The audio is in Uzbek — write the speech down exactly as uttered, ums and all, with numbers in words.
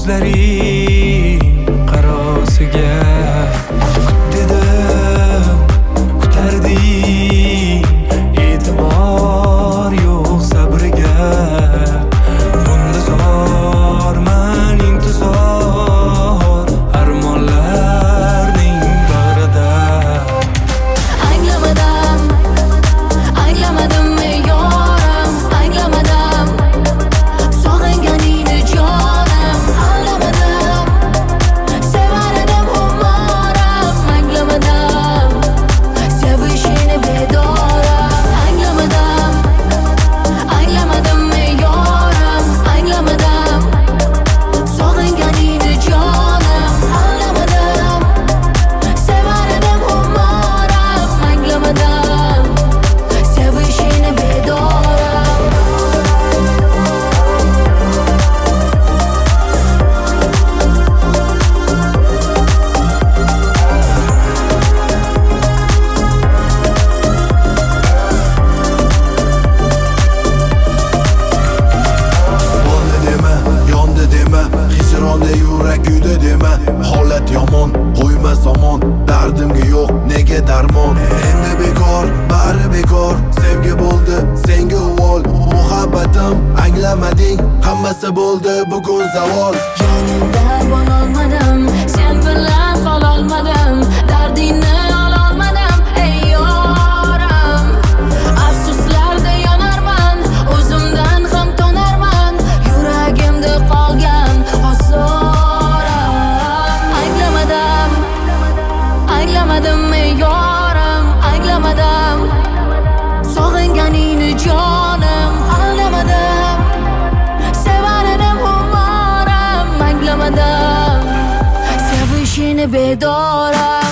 ko'zlaring qarosiga kut dedim, kutarding, e'tibor yo'q sabriga. Bunda zorman intizor armonlarning bag'rida. Anglamadim, anglamadim ey yorim, anglamadim sog'inganingni jonim, anglamadim sevar edim umorim, anglamadim sevishingni bedorim, anglamadim, anglamadim ey yorim, anglamadim sog'inganingni jonim, anglamadim sevar edim umorim, anglamadim sevishingni bedorim. Bo'ldi dema, yondi dema, hijronda yurak kuydi dema. Holat yomon, qo'yma somon, dardimga yo'q nega darmon. Endi bekor, bari bekor, sevgi bo'ldi senga uvol. Muhabbatim anglamading, hammasi bo'ldi bugun zavol. Yoningda bo'lolmadim, sen bilan qololmadim, dardingni ololmadim ey yorim. Afsuslarda yonarman, o'zimdan ham tonarman, yuragimda qolgan ozorim. Anglamadim, anglamadim ey yorim, anglamadim sog'inganingni jonim, anglamadim sevar edim umorim, anglamadim sevishingni bedorim.